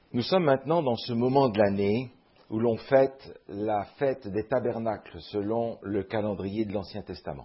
Nous sommes maintenant dans ce moment de l'année où l'on fête la fête des tabernacles selon le calendrier de l'Ancien Testament.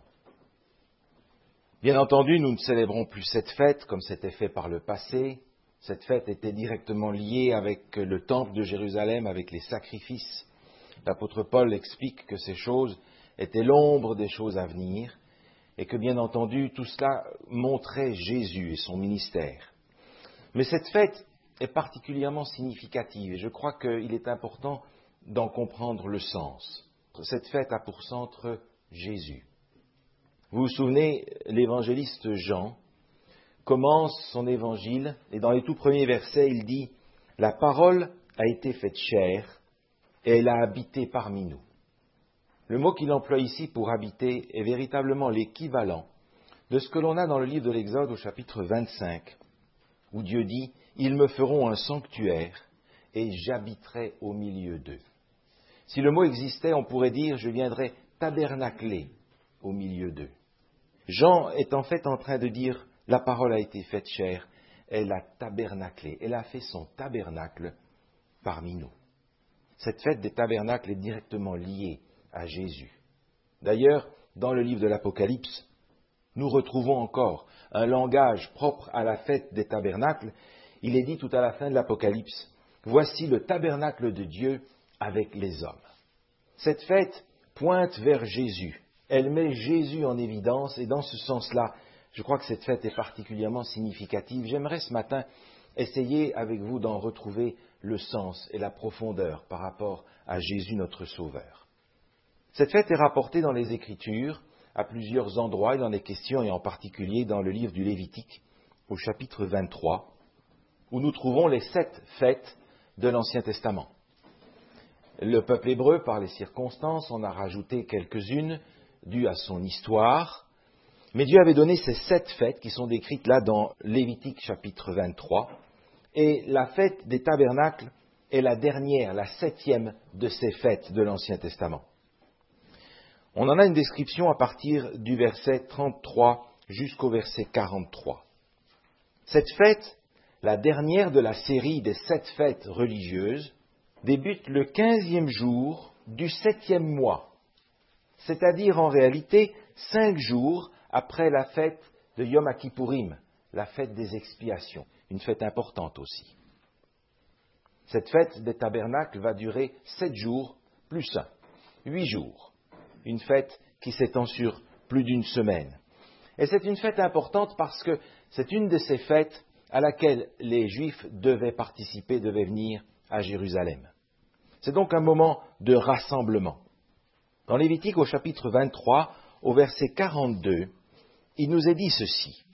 Bien entendu, nous ne célébrons plus cette fête comme c'était fait par le passé. Cette fête était directement liée avec le temple de Jérusalem, avec les sacrifices. L'apôtre Paul explique que ces choses étaient l'ombre des choses à venir et que, bien entendu, tout cela montrait Jésus et son ministère. Mais cette fête est particulièrement significative et je crois qu'il est important d'en comprendre le sens. Cette fête a pour centre Jésus. Vous vous souvenez, l'évangéliste Jean commence son évangile et dans les tout premiers versets, il dit « La parole a été faite chair et elle a habité parmi nous ». Le mot qu'il emploie ici pour habiter est véritablement l'équivalent de ce que l'on a dans le livre de l'Exode au chapitre 25, où Dieu dit « Ils me feront un sanctuaire et j'habiterai au milieu d'eux ». Si le mot existait, on pourrait dire « Je viendrai tabernacler au milieu d'eux ». Jean est en fait en train de dire « La parole a été faite chair, elle a tabernaclé, elle a fait son tabernacle parmi nous ». Cette fête des tabernacles est directement liée à Jésus. D'ailleurs, dans le livre de l'Apocalypse, nous retrouvons encore un langage propre à la fête des tabernacles. Il est dit tout à la fin de l'Apocalypse, « Voici le tabernacle de Dieu avec les hommes ». Cette fête pointe vers Jésus. Elle met Jésus en évidence et dans ce sens-là, je crois que cette fête est particulièrement significative. J'aimerais ce matin essayer avec vous d'en retrouver le sens et la profondeur par rapport à Jésus notre Sauveur. Cette fête est rapportée dans les Écritures à plusieurs endroits. Il en est question, et en particulier dans le livre du Lévitique, au chapitre 23, où nous trouvons les 7 fêtes de l'Ancien Testament. Le peuple hébreu, par les circonstances, en a rajouté quelques-unes dues à son histoire, mais Dieu avait donné ces 7 fêtes qui sont décrites là dans Lévitique chapitre 23, et la fête des tabernacles est la dernière, la 7e de ces fêtes de l'Ancien Testament. On en a une description à partir du verset 33 jusqu'au verset 43. Cette fête, la dernière de la série des 7 fêtes religieuses, débute le 15e jour du 7e mois, c'est-à-dire en réalité 5 jours après la fête de Yom Kippourim, la fête des expiations, une fête importante aussi. Cette fête des tabernacles va durer 7 jours plus 1, 8 jours. Une fête qui s'étend sur plus d'une semaine. Et c'est une fête importante parce que c'est une de ces fêtes à laquelle les Juifs devaient participer, devaient venir à Jérusalem. C'est donc un moment de rassemblement. Dans Lévitique au chapitre 23, au verset 42, il nous est dit ceci.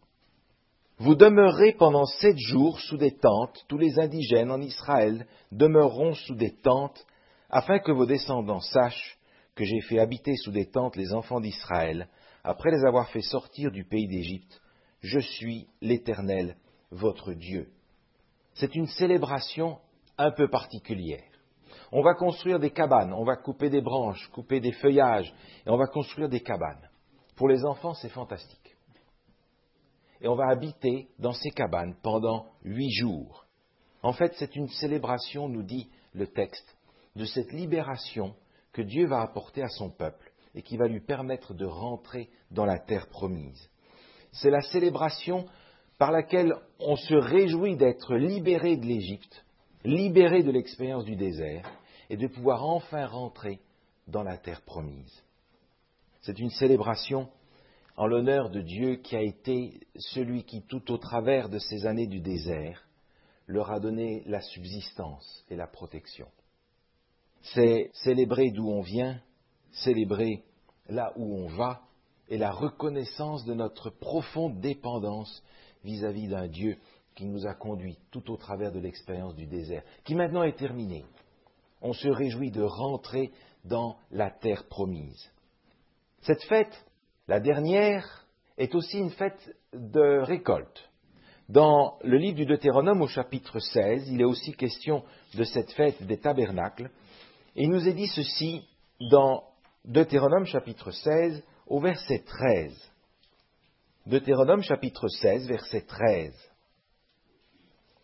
« Vous demeurerez pendant 7 jours sous des tentes, tous les indigènes en Israël demeureront sous des tentes, afin que vos descendants sachent que j'ai fait habiter sous des tentes les enfants d'Israël, après les avoir fait sortir du pays d'Égypte. Je suis l'Éternel, votre Dieu. » C'est une célébration un peu particulière. On va construire des cabanes, on va couper des branches, couper des feuillages, et on va construire des cabanes. Pour les enfants, c'est fantastique. Et on va habiter dans ces cabanes pendant 8 jours. En fait, c'est une célébration, nous dit le texte, de cette libération que Dieu va apporter à son peuple et qui va lui permettre de rentrer dans la terre promise. C'est la célébration par laquelle on se réjouit d'être libéré de l'Égypte, libéré de l'expérience du désert et de pouvoir enfin rentrer dans la terre promise. C'est une célébration en l'honneur de Dieu qui a été celui qui, tout au travers de ces années du désert, leur a donné la subsistance et la protection. C'est célébrer d'où on vient, célébrer là où on va, et la reconnaissance de notre profonde dépendance vis-à-vis d'un Dieu qui nous a conduits tout au travers de l'expérience du désert, qui maintenant est terminée. On se réjouit de rentrer dans la terre promise. Cette fête, la dernière, est aussi une fête de récolte. Dans le livre du Deutéronome au chapitre 16, il est aussi question de cette fête des tabernacles. Et il nous est dit ceci dans Deutéronome chapitre 16 au verset 13. Deutéronome chapitre 16, verset 13.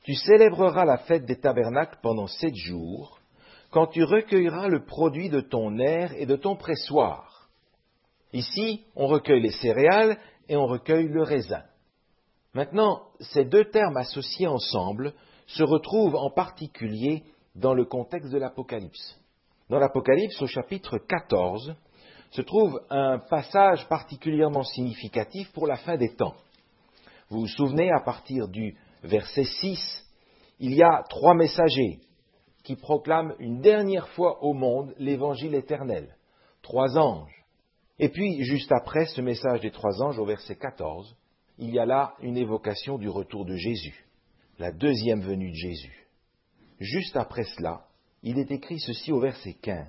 Tu célébreras la fête des tabernacles pendant 7 jours, quand tu recueilleras le produit de ton aire et de ton pressoir. Ici, on recueille les céréales et on recueille le raisin. Maintenant, ces deux termes associés ensemble se retrouvent en particulier dans le contexte de l'Apocalypse. Dans l'Apocalypse, au chapitre 14, se trouve un passage particulièrement significatif pour la fin des temps. Vous vous souvenez, à partir du verset 6, il y a 3 messagers qui proclament une dernière fois au monde l'évangile éternel. 3 anges. Et puis, juste après ce message des 3 anges, au verset 14, il y a là une évocation du retour de Jésus, la deuxième venue de Jésus. Juste après cela, il est écrit ceci au verset 15.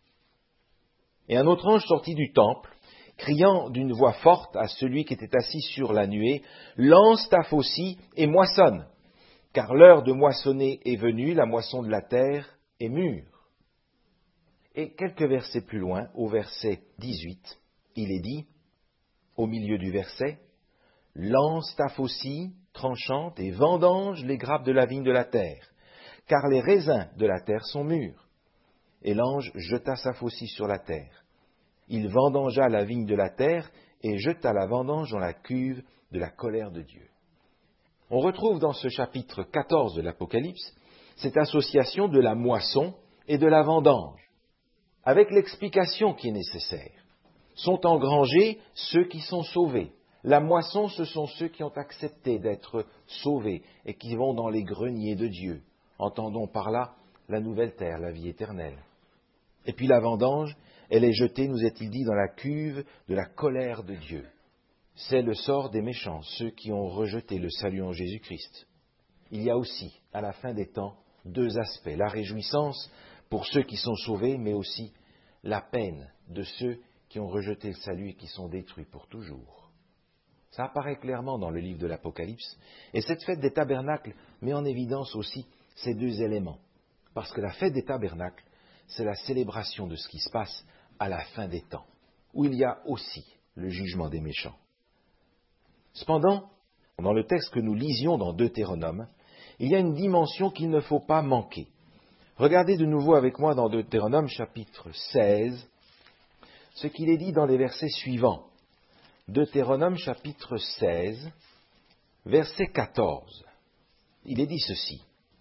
Et un autre ange sortit du temple, criant d'une voix forte à celui qui était assis sur la nuée, « Lance ta faucille et moissonne, car l'heure de moissonner est venue, la moisson de la terre est mûre. » Et quelques versets plus loin, au verset 18, il est dit, au milieu du verset, « Lance ta faucille tranchante et vendange les grappes de la vigne de la terre, car les raisins de la terre sont mûrs. » Et l'ange jeta sa faucille sur la terre. Il vendangea la vigne de la terre et jeta la vendange dans la cuve de la colère de Dieu. On retrouve dans ce chapitre 14 de l'Apocalypse cette association de la moisson et de la vendange, avec l'explication qui est nécessaire. Sont engrangés ceux qui sont sauvés. La moisson, ce sont ceux qui ont accepté d'être sauvés et qui vont dans les greniers de Dieu. Entendons par là la nouvelle terre, la vie éternelle. Et puis la vendange, elle est jetée, nous est-il dit, dans la cuve de la colère de Dieu. C'est le sort des méchants, ceux qui ont rejeté le salut en Jésus-Christ. Il y a aussi, à la fin des temps, 2 aspects. La réjouissance pour ceux qui sont sauvés, mais aussi la peine de ceux qui ont rejeté le salut et qui sont détruits pour toujours. Ça apparaît clairement dans le livre de l'Apocalypse. Et cette fête des tabernacles met en évidence aussi ces 2 éléments. Parce que la fête des tabernacles, c'est la célébration de ce qui se passe à la fin des temps, où il y a aussi le jugement des méchants. Cependant, dans le texte que nous lisions dans Deutéronome, il y a une dimension qu'il ne faut pas manquer. Regardez de nouveau avec moi dans Deutéronome chapitre 16, ce qu'il est dit dans les versets suivants. Deutéronome chapitre 16, verset 14. Il est dit ceci.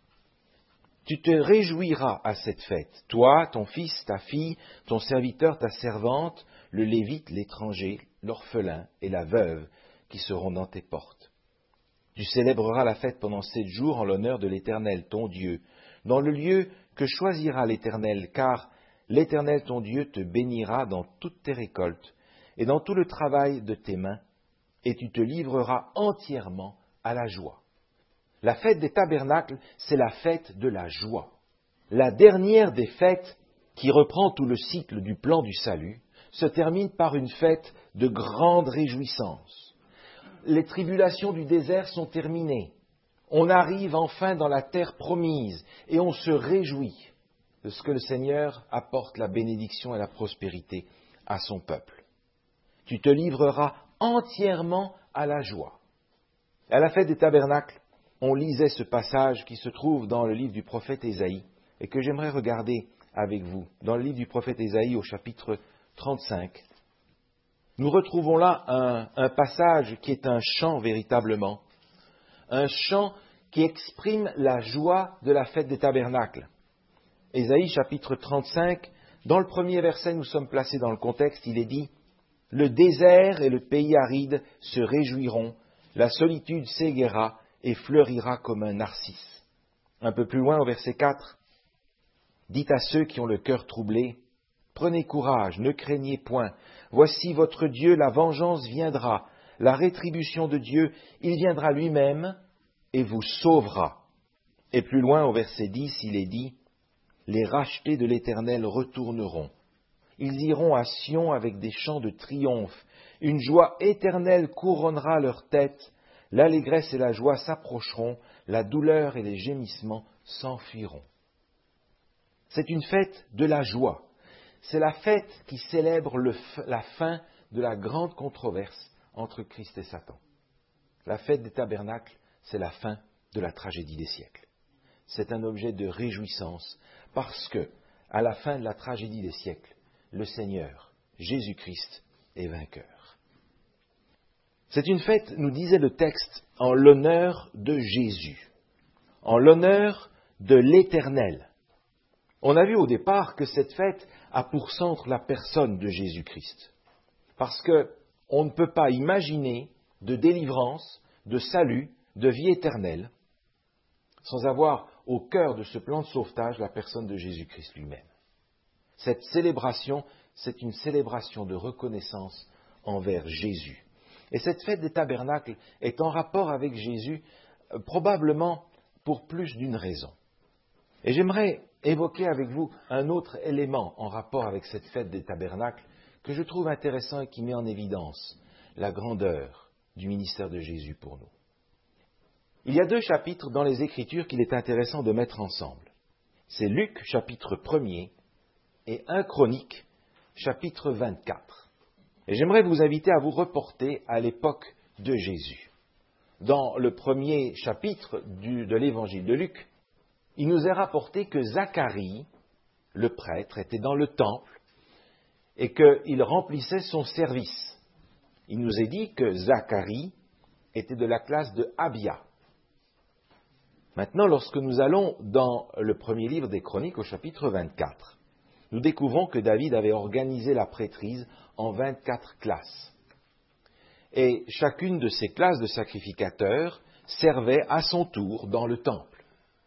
Tu te réjouiras à cette fête, toi, ton fils, ta fille, ton serviteur, ta servante, le lévite, l'étranger, l'orphelin et la veuve qui seront dans tes portes. Tu célébreras la fête pendant 7 jours en l'honneur de l'Éternel, ton Dieu, dans le lieu que choisira l'Éternel, car l'Éternel, ton Dieu, te bénira dans toutes tes récoltes et dans tout le travail de tes mains, et tu te livreras entièrement à la joie. La fête des tabernacles, c'est la fête de la joie. La dernière des fêtes, qui reprend tout le cycle du plan du salut, se termine par une fête de grande réjouissance. Les tribulations du désert sont terminées. On arrive enfin dans la terre promise et on se réjouit de ce que le Seigneur apporte la bénédiction et la prospérité à son peuple. Tu te livreras entièrement à la joie. À la fête des tabernacles, on lisait ce passage qui se trouve dans le livre du prophète Ésaïe et que j'aimerais regarder avec vous. Dans le livre du prophète Ésaïe au chapitre 35, nous retrouvons là un passage qui est un chant véritablement, un chant qui exprime la joie de la fête des tabernacles. Ésaïe chapitre 35, dans le premier verset, nous sommes placés dans le contexte, il est dit « Le désert et le pays aride se réjouiront, la solitude s'égaiera et fleurira comme un narcisse. » Un peu plus loin, au verset 4, « Dites à ceux qui ont le cœur troublé, prenez courage, ne craignez point. Voici votre Dieu, la vengeance viendra, la rétribution de Dieu, il viendra lui-même et vous sauvera. » Et plus loin, au verset 10, il est dit, « Les rachetés de l'Éternel retourneront. Ils iront à Sion avec des chants de triomphe. Une joie éternelle couronnera leur tête. L'allégresse et la joie s'approcheront, la douleur et les gémissements s'enfuiront. » C'est une fête de la joie. C'est la fête qui célèbre la fin de la grande controverse entre Christ et Satan. La fête des tabernacles, c'est la fin de la tragédie des siècles. C'est un objet de réjouissance parce que, à la fin de la tragédie des siècles, le Seigneur, Jésus-Christ, est vainqueur. C'est une fête, nous disait le texte, en l'honneur de Jésus, en l'honneur de l'Éternel. On a vu au départ que cette fête a pour centre la personne de Jésus-Christ. Parce qu'on ne peut pas imaginer de délivrance, de salut, de vie éternelle, sans avoir au cœur de ce plan de sauvetage la personne de Jésus-Christ lui-même. Cette célébration, c'est une célébration de reconnaissance envers Jésus. Et cette fête des tabernacles est en rapport avec Jésus, probablement pour plus d'une raison. Et j'aimerais évoquer avec vous un autre élément en rapport avec cette fête des tabernacles que je trouve intéressant et qui met en évidence la grandeur du ministère de Jésus pour nous. Il y a 2 chapitres dans les Écritures qu'il est intéressant de mettre ensemble. C'est Luc, chapitre 1er, et 1 Chronique, chapitre 24. Et j'aimerais vous inviter à vous reporter à l'époque de Jésus. Dans le premier chapitre de l'évangile de Luc, il nous est rapporté que Zacharie, le prêtre, était dans le temple et qu'il remplissait son service. Il nous est dit que Zacharie était de la classe de Abia. Maintenant, lorsque nous allons dans le premier livre des Chroniques, au chapitre 24, nous découvrons que David avait organisé la prêtrise en 24 classes. Et chacune de ces classes de sacrificateurs servait à son tour dans le temple.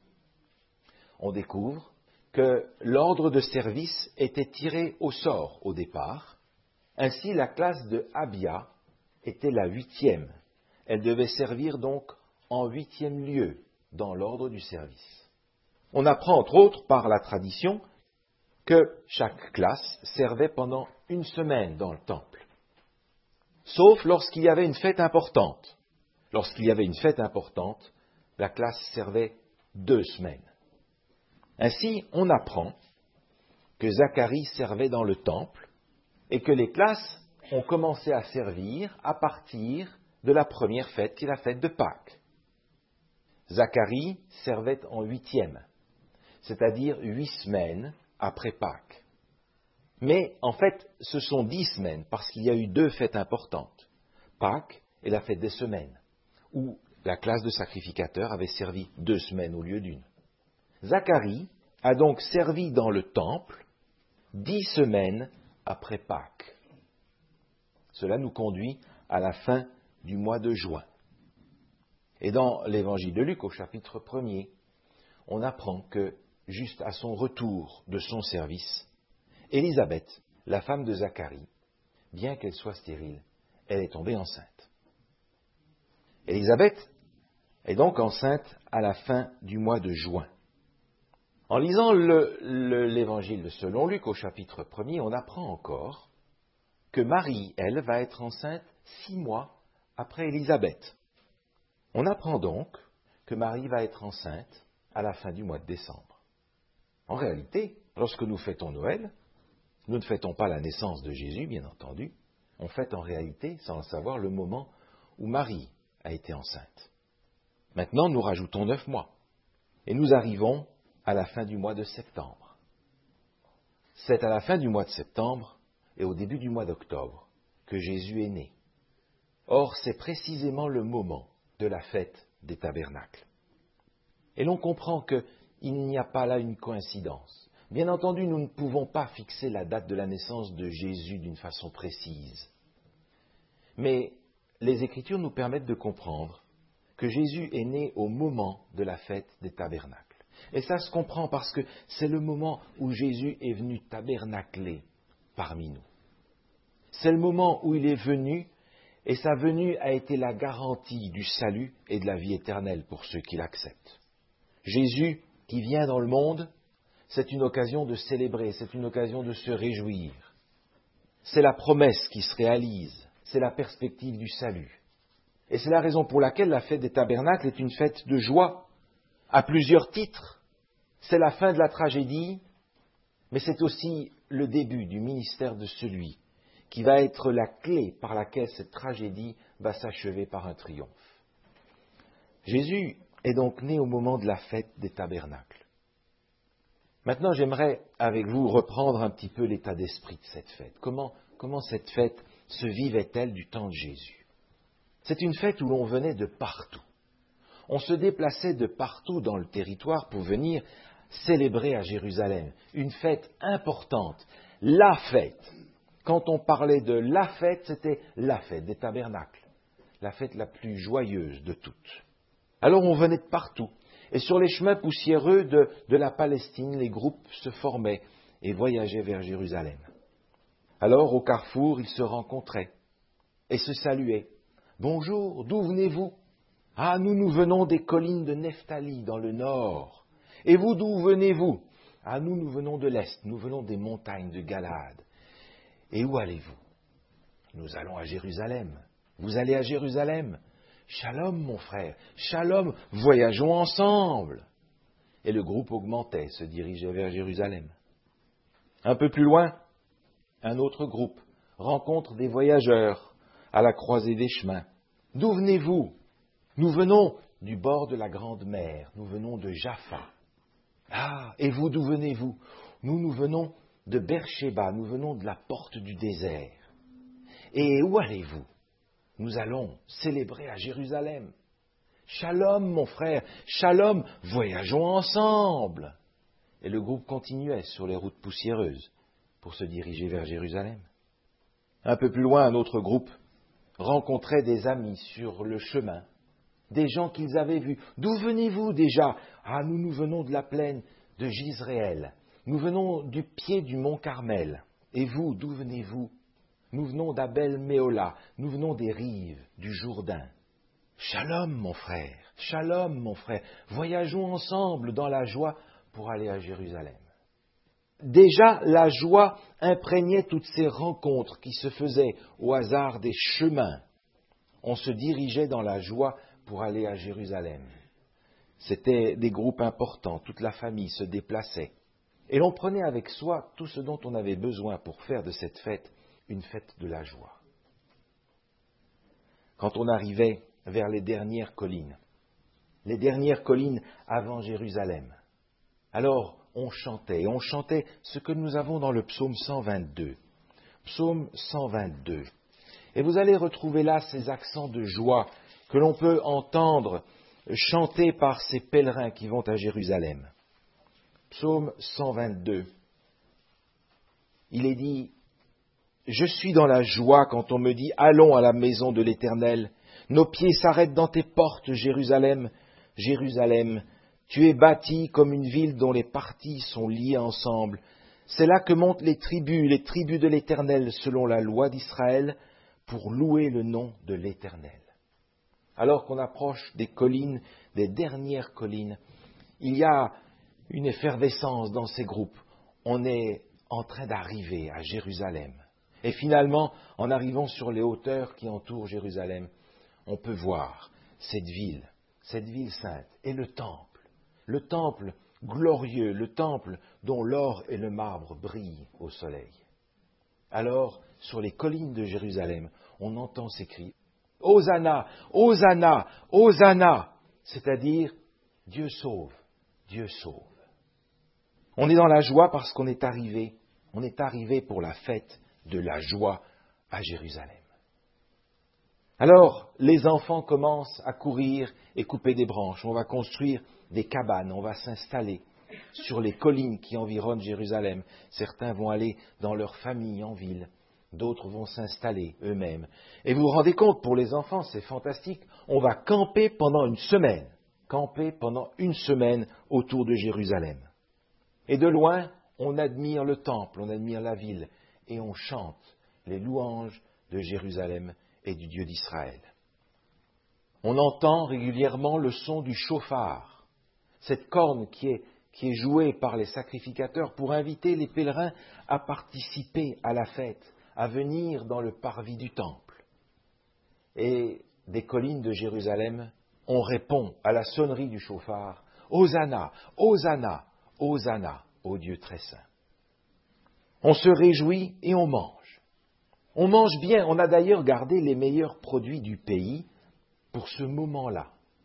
On découvre que l'ordre de service était tiré au sort au départ. Ainsi, la classe de Abia était la 8e. Elle devait servir donc en 8e lieu dans l'ordre du service. On apprend entre autres par la tradition que chaque classe servait pendant 1 semaine dans le temple. Sauf lorsqu'il y avait une fête importante. Lorsqu'il y avait une fête importante, la classe servait 2 semaines. Ainsi, on apprend que Zacharie servait dans le temple et que les classes ont commencé à servir à partir de la première fête qui est la fête de Pâques. Zacharie servait en 8e, c'est-à-dire 8 semaines après Pâques. Mais en fait, ce sont 10 semaines parce qu'il y a eu 2 fêtes importantes, Pâques et la fête des semaines, où la classe de sacrificateurs avait servi 2 semaines au lieu d'1. Zacharie a donc servi dans le temple 10 semaines après Pâques. Cela nous conduit à la fin du mois de juin. Et dans l'évangile de Luc, au chapitre 1er, on apprend que, juste à son retour de son service, Élisabeth, la femme de Zacharie, bien qu'elle soit stérile, elle est tombée enceinte. Élisabeth est donc enceinte à la fin du mois de juin. En lisant l'évangile selon Luc au chapitre 1er, on apprend encore que Marie, elle, va être enceinte 6 mois après Élisabeth. On apprend donc que Marie va être enceinte à la fin du mois de décembre. En réalité, lorsque nous fêtons Noël, nous ne fêtons pas la naissance de Jésus, bien entendu, on fête en réalité, sans le savoir, le moment où Marie a été enceinte. Maintenant, nous rajoutons 9 mois et nous arrivons à la fin du mois de septembre. C'est à la fin du mois de septembre et au début du mois d'octobre que Jésus est né. Or, c'est précisément le moment de la fête des tabernacles. Et l'on comprend qu'il n'y a pas là une coïncidence. Bien entendu, nous ne pouvons pas fixer la date de la naissance de Jésus d'une façon précise. Mais les Écritures nous permettent de comprendre que Jésus est né au moment de la fête des tabernacles. Et ça se comprend parce que c'est le moment où Jésus est venu tabernacler parmi nous. C'est le moment où il est venu et sa venue a été la garantie du salut et de la vie éternelle pour ceux qui l'acceptent. Jésus qui vient dans le monde, c'est une occasion de célébrer, c'est une occasion de se réjouir. C'est la promesse qui se réalise, c'est la perspective du salut. Et c'est la raison pour laquelle la fête des tabernacles est une fête de joie, à plusieurs titres. C'est la fin de la tragédie, mais c'est aussi le début du ministère de celui qui va être la clé par laquelle cette tragédie va s'achever par un triomphe. Jésus est donc né au moment de la fête des tabernacles. Maintenant, j'aimerais avec vous reprendre un petit peu l'état d'esprit de cette fête. Comment cette fête se vivait-elle du temps de Jésus? C'est une fête où l'on venait de partout. On se déplaçait de partout dans le territoire pour venir célébrer à Jérusalem. Une fête importante, la fête. Quand on parlait de la fête, c'était la fête des tabernacles, la fête la plus joyeuse de toutes. Alors on venait de partout. Et sur les chemins poussiéreux de la Palestine, les groupes se formaient et voyageaient vers Jérusalem. Alors, au carrefour, ils se rencontraient et se saluaient. « Bonjour, d'où venez-vous »« Ah, nous venons des collines de Nephtali, dans le nord. »« Et vous, d'où venez-vous »« Ah, nous venons de l'est, nous venons des montagnes de Galade. »« Et où allez-vous »« Nous allons à Jérusalem. »« Vous allez à Jérusalem ?»« Shalom, mon frère, shalom, voyageons ensemble. » Et le groupe augmentait, se dirigeait vers Jérusalem. Un peu plus loin, un autre groupe rencontre des voyageurs à la croisée des chemins. « D'où venez-vous »« Nous venons du bord de la Grande Mer, nous venons de Jaffa. »« Ah, et vous, d'où venez-vous »« Nous venons de Beersheba, nous venons de la porte du désert. »« Et où allez-vous » Nous allons célébrer à Jérusalem. Shalom, mon frère, shalom, voyageons ensemble. Et le groupe continuait sur les routes poussiéreuses pour se diriger vers Jérusalem. Un peu plus loin, un autre groupe rencontrait des amis sur le chemin, des gens qu'ils avaient vus. D'où venez-vous déjà ? Ah, nous venons de la plaine de Jisréel. Nous venons du pied du mont Carmel. Et vous, d'où venez-vous ? Nous venons d'Abel Méola, nous venons des rives du Jourdain. Shalom, mon frère, voyageons ensemble dans la joie pour aller à Jérusalem. Déjà, la joie imprégnait toutes ces rencontres qui se faisaient au hasard des chemins. On se dirigeait dans la joie pour aller à Jérusalem. C'était des groupes importants, toute la famille se déplaçait. Et l'on prenait avec soi tout ce dont on avait besoin pour faire de cette fête une fête de la joie. Quand on arrivait vers les dernières collines avant Jérusalem, alors on chantait ce que nous avons dans le psaume 122. Psaume 122. Et vous allez retrouver là ces accents de joie que l'on peut entendre chanter par ces pèlerins qui vont à Jérusalem. Psaume 122. Il est dit: Je suis dans la joie quand on me dit « Allons à la maison de l'Éternel ». Nos pieds s'arrêtent dans tes portes, Jérusalem. Jérusalem, tu es bâtie comme une ville dont les parties sont liées ensemble. C'est là que montent les tribus de l'Éternel, selon la loi d'Israël, pour louer le nom de l'Éternel. Alors qu'on approche des collines, des dernières collines, il y a une effervescence dans ces groupes. On est en train d'arriver à Jérusalem. Et finalement, en arrivant sur les hauteurs qui entourent Jérusalem, on peut voir cette ville sainte et le temple glorieux, le temple dont l'or et le marbre brillent au soleil. Alors, sur les collines de Jérusalem, on entend ces cris « Hosanna, Hosanna, Hosanna !» c'est-à-dire « Dieu sauve, Dieu sauve !» On est dans la joie parce qu'on est arrivé pour la fête de la joie à Jérusalem. Alors, les enfants commencent à courir et couper des branches. On va construire des cabanes, on va s'installer sur les collines qui environnent Jérusalem. Certains vont aller dans leur famille en ville, d'autres vont s'installer eux-mêmes. Et vous vous rendez compte, pour les enfants, c'est fantastique, on va camper pendant une semaine autour de Jérusalem. Et de loin, on admire le temple, on admire la ville, et on chante les louanges de Jérusalem et du Dieu d'Israël. On entend régulièrement le son du chauffard, cette corne qui est jouée par les sacrificateurs pour inviter les pèlerins à participer à la fête, à venir dans le parvis du temple. Et des collines de Jérusalem, on répond à la sonnerie du chauffard « Hosanna, Hosanna, Hosanna au Dieu très saint ». On se réjouit et on mange. On mange bien, on a d'ailleurs gardé les meilleurs produits du pays pour ce moment-là.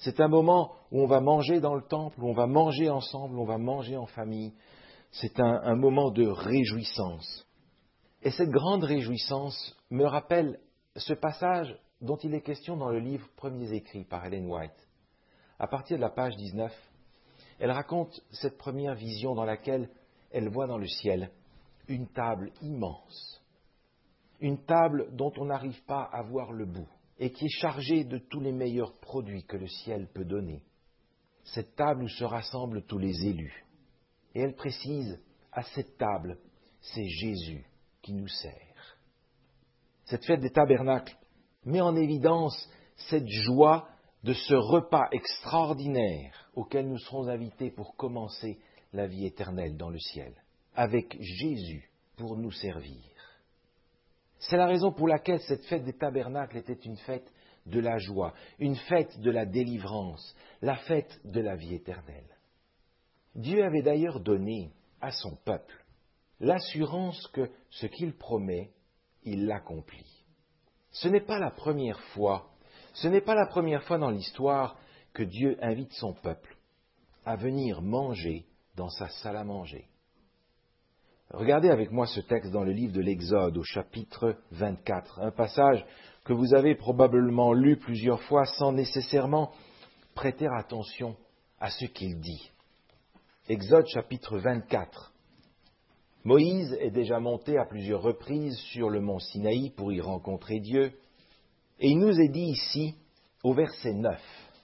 C'est un moment où on va manger dans le temple, où on va manger ensemble, où on va manger en famille. C'est un moment de réjouissance. Et cette grande réjouissance me rappelle ce passage dont il est question dans le livre Premiers écrits par Ellen White. À partir de la page 19, elle raconte cette première vision dans laquelle elle voit dans le ciel une table immense. Une table dont on n'arrive pas à voir le bout et qui est chargée de tous les meilleurs produits que le ciel peut donner. Cette table où se rassemblent tous les élus. Et elle précise, à cette table, c'est Jésus qui nous sert. Cette fête des tabernacles met en évidence cette joie de ce repas extraordinaire auquel nous serons invités pour commencer la vie éternelle dans le ciel, avec Jésus pour nous servir. C'est la raison pour laquelle cette fête des tabernacles était une fête de la joie, une fête de la délivrance, la fête de la vie éternelle. Dieu avait d'ailleurs donné à son peuple l'assurance que ce qu'il promet, il l'accomplit. Ce n'est pas la première fois dans l'histoire que Dieu invite son peuple à venir manger dans sa salle à manger. Regardez avec moi ce texte dans le livre de l'Exode au chapitre 24, un passage que vous avez probablement lu plusieurs fois sans nécessairement prêter attention à ce qu'il dit. Exode chapitre 24. Moïse est déjà monté à plusieurs reprises sur le mont Sinaï pour y rencontrer Dieu, et il nous est dit ici, au verset 9,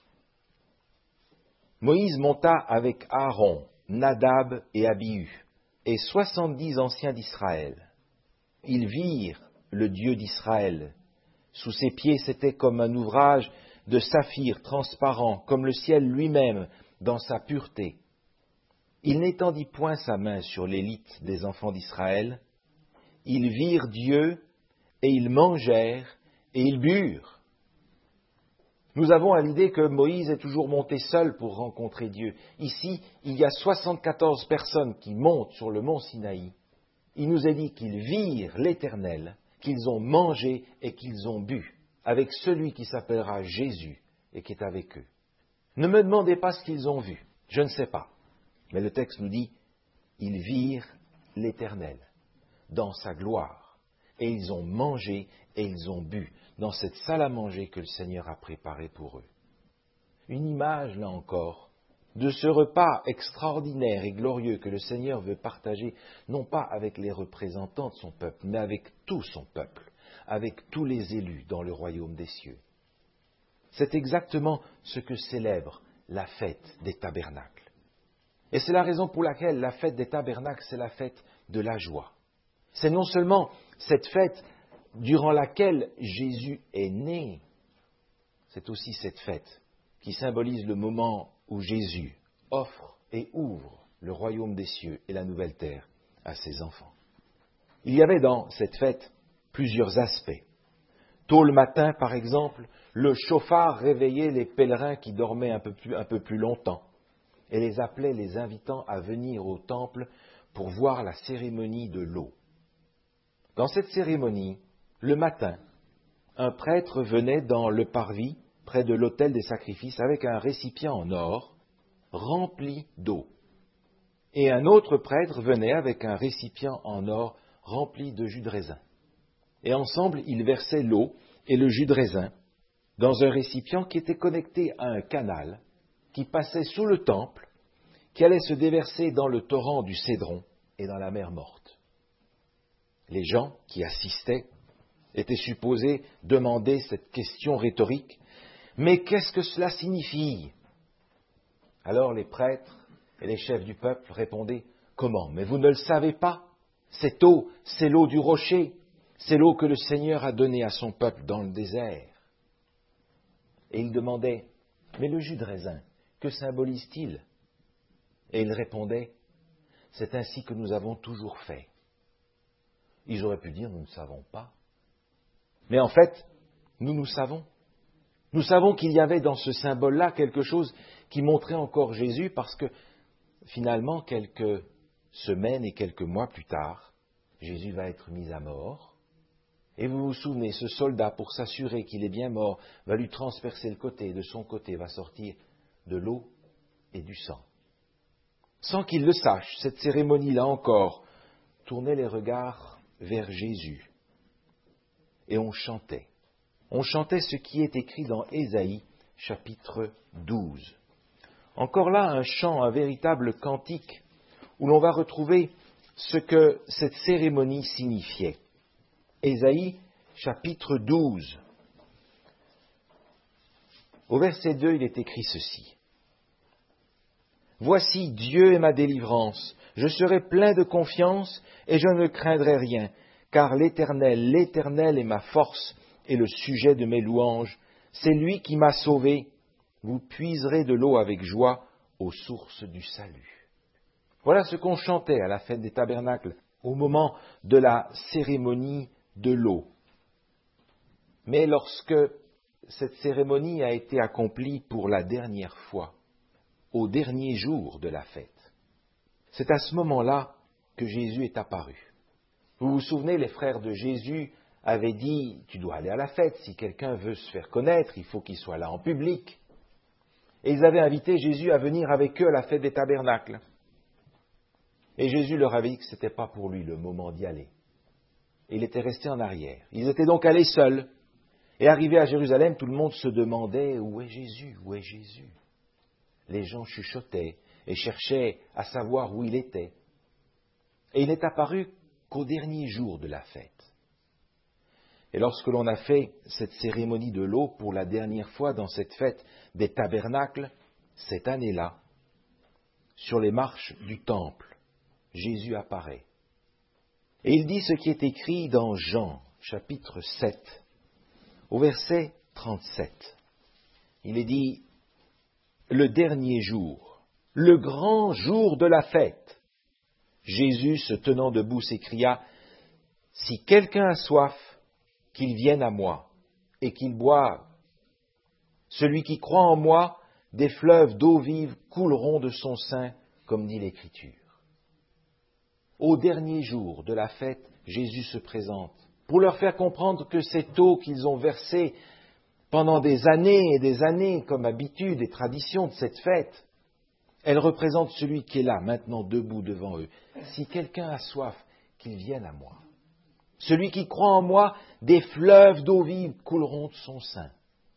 Moïse monta avec Aaron, Nadab et Abihu, et 70 anciens d'Israël. Ils virent le Dieu d'Israël. Sous ses pieds, c'était comme un ouvrage de saphir transparent, comme le ciel lui-même dans sa pureté. Il n'étendit point sa main sur l'élite des enfants d'Israël. Ils virent Dieu, et ils mangèrent, et ils burent. Nous avons à l'idée que Moïse est toujours monté seul pour rencontrer Dieu. Ici, il y a 74 personnes qui montent sur le mont Sinaï. Il nous est dit qu'ils virent l'Éternel, qu'ils ont mangé et qu'ils ont bu, avec celui qui s'appellera Jésus et qui est avec eux. Ne me demandez pas ce qu'ils ont vu, je ne sais pas. Mais le texte nous dit, ils virent l'Éternel dans sa gloire, et ils ont mangé et ils ont bu dans cette salle à manger que le Seigneur a préparée pour eux. Une image, là encore, de ce repas extraordinaire et glorieux que le Seigneur veut partager, non pas avec les représentants de son peuple, mais avec tout son peuple, avec tous les élus dans le royaume des cieux. C'est exactement ce que célèbre la fête des tabernacles. Et c'est la raison pour laquelle la fête des tabernacles, c'est la fête de la joie. C'est non seulement cette fête durant laquelle Jésus est né, c'est aussi cette fête qui symbolise le moment où Jésus offre et ouvre le royaume des cieux et la nouvelle terre à ses enfants. Il y avait dans cette fête plusieurs aspects. Tôt le matin, par exemple, le chauffard réveillait les pèlerins qui dormaient un peu plus longtemps et les appelait, les invitant à venir au temple pour voir la cérémonie de l'eau. Dans cette cérémonie, le matin, un prêtre venait dans le parvis, près de l'autel des sacrifices, avec un récipient en or rempli d'eau. Et un autre prêtre venait avec un récipient en or rempli de jus de raisin. Et ensemble, ils versaient l'eau et le jus de raisin dans un récipient qui était connecté à un canal qui passait sous le temple, qui allait se déverser dans le torrent du Cédron et dans la mer Morte. Les gens qui assistaient étaient supposés demander cette question rhétorique, « Mais qu'est-ce que cela signifie ?» Alors les prêtres et les chefs du peuple répondaient, « Comment? Mais vous ne le savez pas? Cette eau, c'est l'eau du rocher, c'est l'eau que le Seigneur a donnée à son peuple dans le désert. » Et ils demandaient, « Mais le jus de raisin, que symbolise-t-il » Et ils répondaient, « C'est ainsi que nous avons toujours fait. » Ils auraient pu dire, « Nous ne savons pas. » Mais en fait, nous savons. Nous savons qu'il y avait dans ce symbole-là quelque chose qui montrait encore Jésus parce que finalement, quelques semaines et quelques mois plus tard, Jésus va être mis à mort Et vous vous souvenez, ce soldat, pour s'assurer qu'il est bien mort, va lui transpercer le côté, et de son côté va sortir de l'eau et du sang. Sans qu'il le sache, cette cérémonie-là encore tournait les regards vers Jésus. Et on chantait. On chantait ce qui est écrit dans Ésaïe, chapitre 12. Encore là, un chant, un véritable cantique, où l'on va retrouver ce que cette cérémonie signifiait. Ésaïe, chapitre 12. Au verset 2, il est écrit ceci. « Voici, Dieu est ma délivrance. Je serai plein de confiance et je ne craindrai rien, car l'Éternel est ma force et le sujet de mes louanges. C'est lui qui m'a sauvé. Vous puiserez de l'eau avec joie aux sources du salut. » Voilà ce qu'on chantait à la fête des tabernacles, au moment de la cérémonie de l'eau. Mais lorsque cette cérémonie a été accomplie pour la dernière fois, au dernier jour de la fête, c'est à ce moment-là que Jésus est apparu. Vous vous souvenez, les frères de Jésus avaient dit, tu dois aller à la fête, si quelqu'un veut se faire connaître, il faut qu'il soit là en public. Et ils avaient invité Jésus à venir avec eux à la fête des tabernacles. Et Jésus leur avait dit que ce n'était pas pour lui le moment d'y aller. Il était resté en arrière. Ils étaient donc allés seuls. Et arrivés à Jérusalem, tout le monde se demandait, où est Jésus? Où est Jésus? Les gens chuchotaient et cherchaient à savoir où il était. Et il n'est apparu qu'au dernier jour de la fête. Et lorsque l'on a fait cette cérémonie de l'eau pour la dernière fois dans cette fête des tabernacles, cette année-là, sur les marches du temple, Jésus apparaît. Et il dit ce qui est écrit dans Jean, chapitre 7, au verset 37. Il est dit, le dernier jour, le grand jour de la fête. Jésus, se tenant debout, s'écria, « Si quelqu'un a soif, qu'il vienne à moi et qu'il boive. Celui qui croit en moi, des fleuves d'eau vive couleront de son sein, comme dit l'Écriture. » Au dernier jour de la fête, Jésus se présente pour leur faire comprendre que cette eau qu'ils ont versée pendant des années et des années, comme habitude et tradition de cette fête, elle représente celui qui est là, maintenant debout devant eux. Si quelqu'un a soif, qu'il vienne à moi. Celui qui croit en moi, des fleuves d'eau vive couleront de son sein.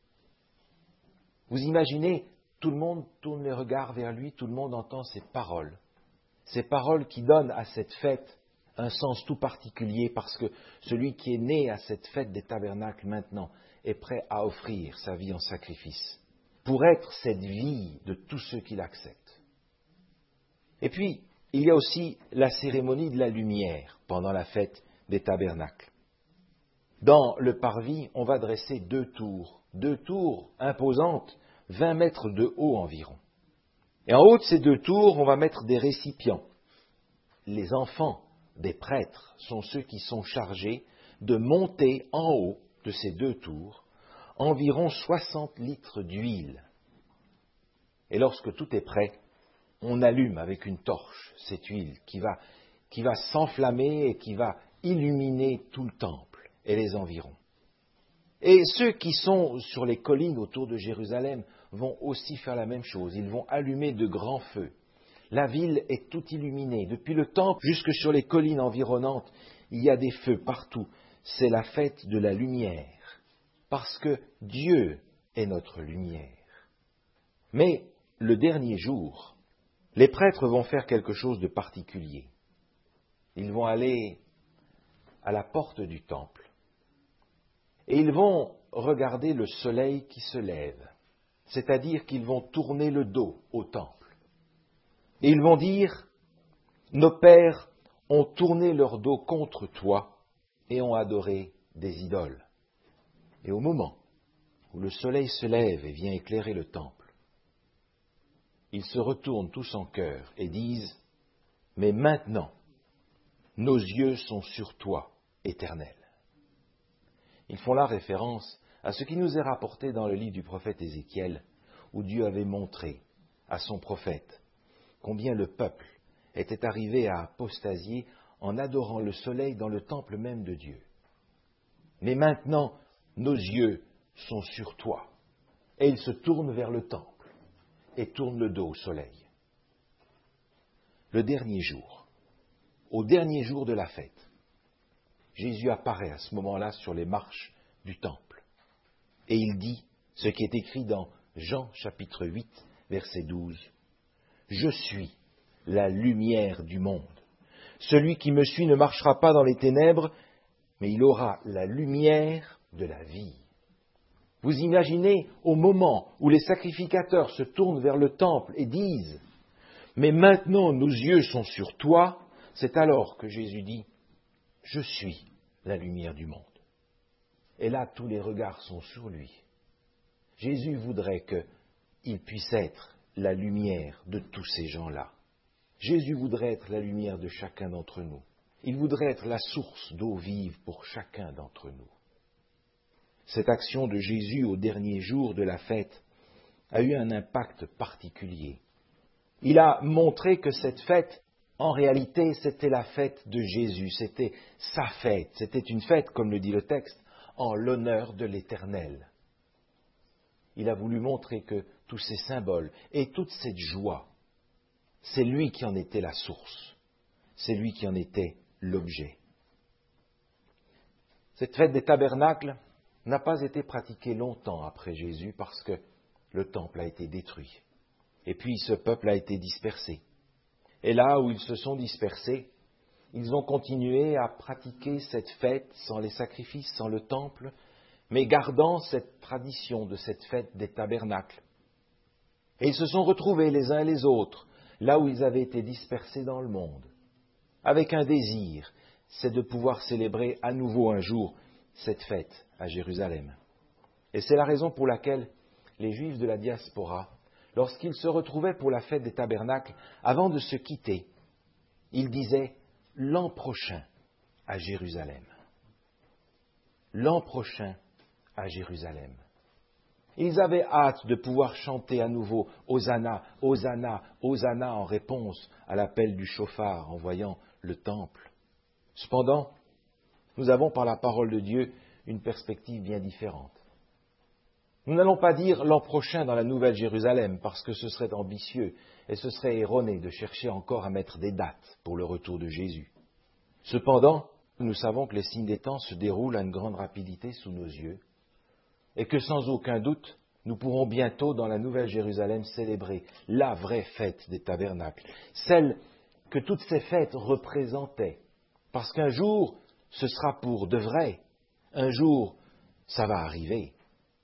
Vous imaginez, tout le monde tourne les regards vers lui, tout le monde entend ces paroles qui donnent à cette fête un sens tout particulier, parce que celui qui est né à cette fête des tabernacles maintenant est prêt à offrir sa vie en sacrifice, pour être cette vie de tous ceux qui l'acceptent. Et puis, il y a aussi la cérémonie de la lumière pendant la fête des tabernacles. Dans le parvis, on va dresser deux tours imposantes, 20 mètres de haut environ. Et en haut de ces deux tours, on va mettre des récipients. Les enfants des prêtres sont ceux qui sont chargés de monter en haut de ces deux tours environ 60 litres d'huile. Et lorsque tout est prêt, on allume avec une torche cette huile qui va s'enflammer et qui va illuminer tout le temple et les environs. Et ceux qui sont sur les collines autour de Jérusalem vont aussi faire la même chose. Ils vont allumer de grands feux. La ville est toute illuminée. Depuis le temple jusque sur les collines environnantes, il y a des feux partout. C'est la fête de la lumière, parce que Dieu est notre lumière. Mais le dernier jour, les prêtres vont faire quelque chose de particulier. Ils vont aller à la porte du temple et ils vont regarder le soleil qui se lève, c'est-à-dire qu'ils vont tourner le dos au temple. Et ils vont dire, nos pères ont tourné leur dos contre toi et ont adoré des idoles. Et au moment où le soleil se lève et vient éclairer le temple, ils se retournent tous en chœur et disent, mais maintenant, nos yeux sont sur toi, Éternel. Ils font là référence à ce qui nous est rapporté dans le livre du prophète Ézéchiel, où Dieu avait montré à son prophète combien le peuple était arrivé à apostasier en adorant le soleil dans le temple même de Dieu. Mais maintenant, nos yeux sont sur toi. Et il se tourne vers le temple et tourne le dos au soleil. Le dernier jour, au dernier jour de la fête, Jésus apparaît à ce moment-là sur les marches du temple. Et il dit ce qui est écrit dans Jean chapitre 8, verset 12. « Je suis la lumière du monde. Celui qui me suit ne marchera pas dans les ténèbres, mais il aura la lumière de la vie. » Vous imaginez au moment où les sacrificateurs se tournent vers le temple et disent « Mais maintenant nos yeux sont sur toi », c'est alors que Jésus dit « Je suis la lumière du monde ». Et là, tous les regards sont sur lui. Jésus voudrait qu'il puisse être la lumière de tous ces gens-là. Jésus voudrait être la lumière de chacun d'entre nous. Il voudrait être la source d'eau vive pour chacun d'entre nous. Cette action de Jésus au dernier jour de la fête a eu un impact particulier. Il a montré que cette fête, en réalité, c'était la fête de Jésus, c'était sa fête, c'était une fête, comme le dit le texte, en l'honneur de l'Éternel. Il a voulu montrer que tous ces symboles et toute cette joie, c'est lui qui en était la source, c'est lui qui en était l'objet. Cette fête des tabernacles n'a pas été pratiquée longtemps après Jésus parce que le temple a été détruit. Et puis ce peuple a été dispersé. Et là où ils se sont dispersés, ils ont continué à pratiquer cette fête sans les sacrifices, sans le temple, mais gardant cette tradition de cette fête des tabernacles. Et ils se sont retrouvés les uns et les autres, là où ils avaient été dispersés dans le monde, avec un désir, c'est de pouvoir célébrer à nouveau un jour cette fête à Jérusalem. Et c'est la raison pour laquelle les Juifs de la diaspora, lorsqu'ils se retrouvaient pour la fête des tabernacles, avant de se quitter, ils disaient « l'an prochain à Jérusalem ». L'an prochain à Jérusalem. Ils avaient hâte de pouvoir chanter à nouveau « Hosanna, Hosanna, Hosanna » en réponse à l'appel du chauffard en voyant le temple. Cependant, nous avons par la parole de Dieu une perspective bien différente. Nous n'allons pas dire l'an prochain dans la Nouvelle Jérusalem, parce que ce serait ambitieux et ce serait erroné de chercher encore à mettre des dates pour le retour de Jésus. Cependant, nous savons que les signes des temps se déroulent à une grande rapidité sous nos yeux, et que sans aucun doute, nous pourrons bientôt dans la Nouvelle Jérusalem célébrer la vraie fête des tabernacles, celle que toutes ces fêtes représentaient, parce qu'un jour, ce sera pour de vrai, un jour, ça va arriver.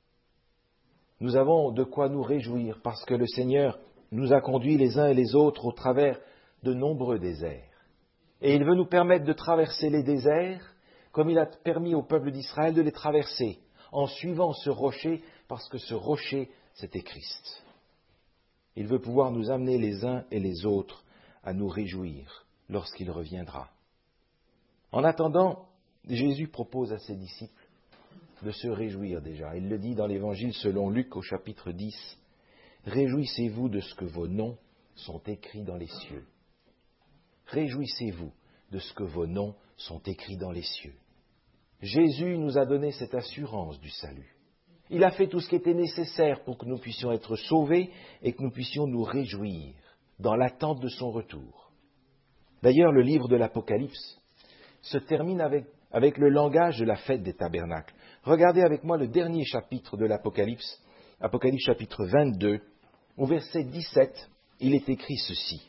Nous avons de quoi nous réjouir parce que le Seigneur nous a conduits les uns et les autres au travers de nombreux déserts. Et il veut nous permettre de traverser les déserts comme il a permis au peuple d'Israël de les traverser en suivant ce rocher parce que ce rocher, c'était Christ. Il veut pouvoir nous amener les uns et les autres à nous réjouir lorsqu'il reviendra. En attendant, Jésus propose à ses disciples de se réjouir déjà. Il le dit dans l'Évangile selon Luc au chapitre 10. « Réjouissez-vous de ce que vos noms sont écrits dans les cieux. » Réjouissez-vous de ce que vos noms sont écrits dans les cieux. Jésus nous a donné cette assurance du salut. Il a fait tout ce qui était nécessaire pour que nous puissions être sauvés et que nous puissions nous réjouir dans l'attente de son retour. D'ailleurs, le livre de l'Apocalypse se termine avec le langage de la fête des tabernacles. Regardez avec moi le dernier chapitre de l'Apocalypse, Apocalypse chapitre 22, au verset 17, il est écrit ceci.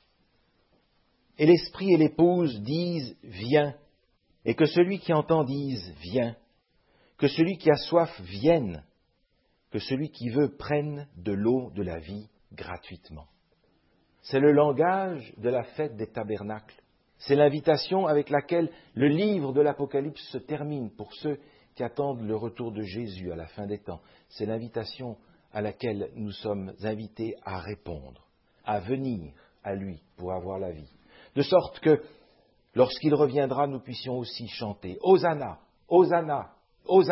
« Et l'Esprit et l'Épouse disent « Viens », et que celui qui entend dise « Viens », que celui qui a soif vienne, que celui qui veut prenne de l'eau de la vie gratuitement. » C'est le langage de la fête des tabernacles. C'est l'invitation avec laquelle le livre de l'Apocalypse se termine pour ceux qui attendent le retour de Jésus à la fin des temps. C'est l'invitation à laquelle nous sommes invités à répondre, à venir à lui pour avoir la vie. De sorte que, lorsqu'il reviendra, nous puissions aussi chanter « Hosanna, Hosanna, Hosanna »